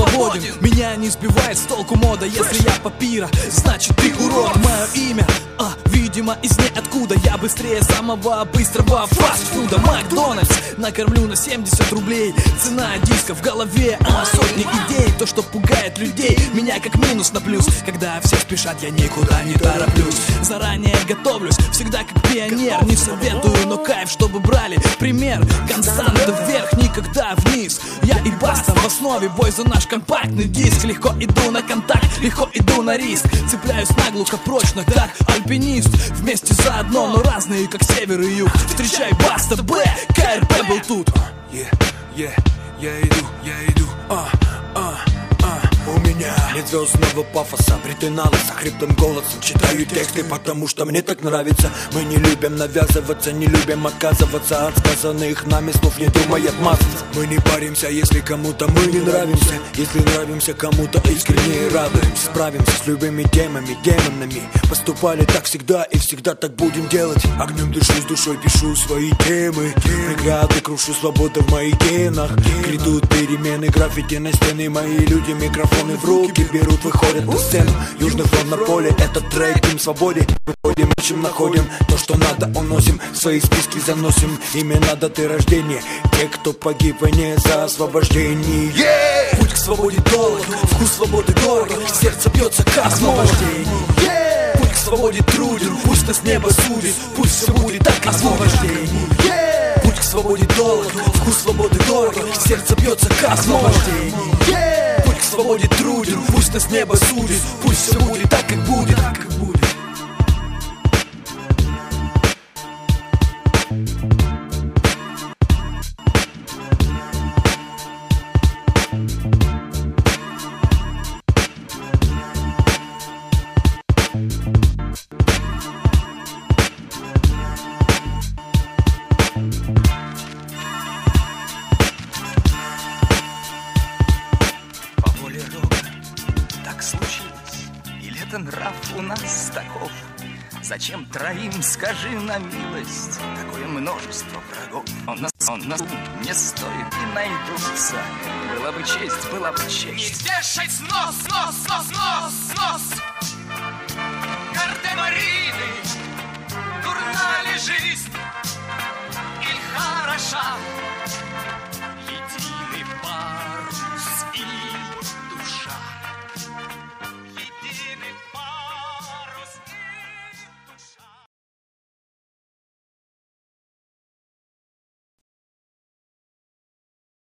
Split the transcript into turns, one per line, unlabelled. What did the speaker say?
свободен. Меня не сбивает с толку мода. Если я папира, значит ты урод. Мое имя, видимо, из ниоткуда. Я быстрее самого быстрого фастфуда. Макдональдс накормлю на 70 рублей. Цена диска в голове, сотни идей. То, что пугает людей, меня как минус на плюс. Когда все спешат, я никуда не тороплюсь. Заранее готовлюсь, всегда как пионер. Не советую, но кайф, чтобы брали пример. Константа вверх, никогда вниз. Я и Баста в основе, бой за наш компактный диск. Легко иду на контакт, легко иду на риск. Цепляюсь наглухо прочно, как альпинист. Вместе заодно, но разные, как север и юг. Встречай Баста Б, КРП был тут.
Я иду, У меня нет звездного пафоса, претенала с хриплым голосом. Читаю тексты, потому что мне так нравится. Мы не любим навязываться, не любим отказываться от сказанных нами слов, не думай отмазаться. Мы не паримся, если кому-то мы не нравимся. Если нравимся кому-то, искренне радуемся. Справимся с любыми темами, демонами. Поступали так всегда и всегда так будем делать. Огнем дышу, с душой пишу свои темы. Преграды крушу, свобода в моих генах. Грядут перемены, граффити на стены. Мои люди микрофоны в руки берут, выходят на сцену. Южный фронт на поле, этот трек им свободе. Выходим, ищем, находим то, что надо, уносим. Свои списки заносим, имена, даты рождения. Те, кто погиб в войне за освобождение.
Путь к свободе долг, вкус свободы дорог. Сердце бьется к освобождению. Путь к свободе труден, пусть нас небо судит. Пусть все будет так, как освобождение. Путь к свободе долг, вкус свободы дорог. Сердце бьется к освобождению. Путь к свободе труден, пусть нас небо судит. Пусть все будет так, как будет.
Нрав у нас таков. Зачем троим, скажи на милость, такое множество врагов? Он нас не стоит и найдутся. Была бы честь.
Вешать снос. Гардемарины, дурна ли жизнь?